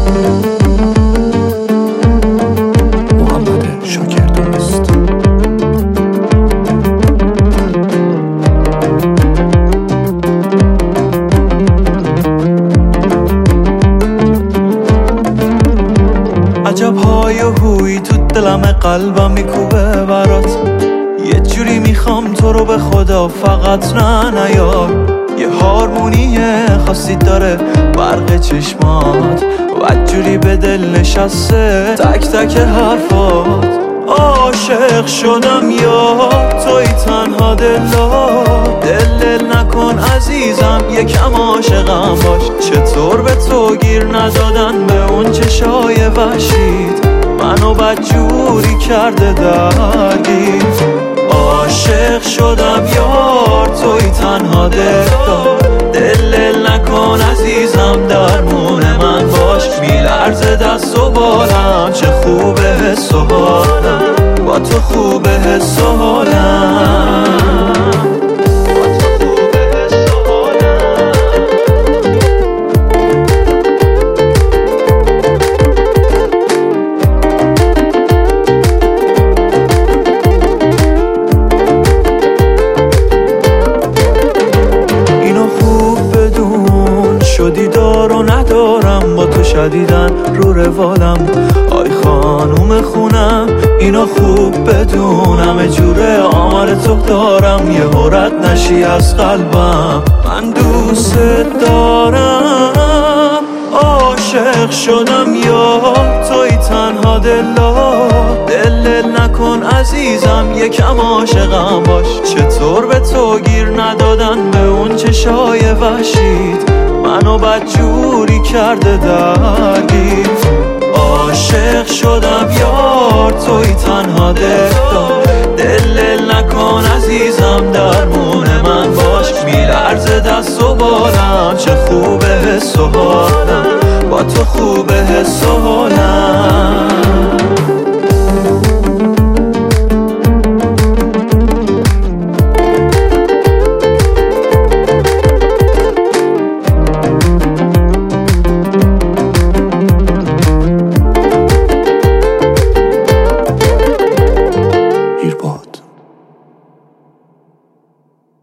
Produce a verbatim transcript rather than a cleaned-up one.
محمد شاکردوست. عجب های و هوی تو دلم قلبم میکوبه برات، یه جوری میخوام تو رو به خدا فقط نه نیار. یه هارمونی خاصی داره برق چشمات، و جوری به دل نشسته تک تک حرفات. عاشق شدم یا توی تنها دلار، دل دل نکن عزیزم یکم عاشقم باش. چطور به تو گیر ندادن به اون چشای وحشیت، منو بدجوری کرده درگیر. عاشق شدم یار توی تنها دلدار، دل دل نکن عزیزم درمون من باش. میلرزه دست و بالم چه خوبه حس و حالم، با تو خوبه حس و حالم. شدی دار و ندارم با تو شدیدن رو روالم. آی خانوم خونم اینو خوب بدون، همه جوره آمار تو دارم، یه هورت نشی از قلبم. من دوست دارم، عاشق شدم یا توی تنها دلار، دل دل نکن عزیزم یکم عاشقم باش. چطور به تو گیر ندادن به اون چشای وحشیت، منو بدجوری کرده درگیر. عاشق شدم یار توی تنها دلدار، دل دل نکن عزیز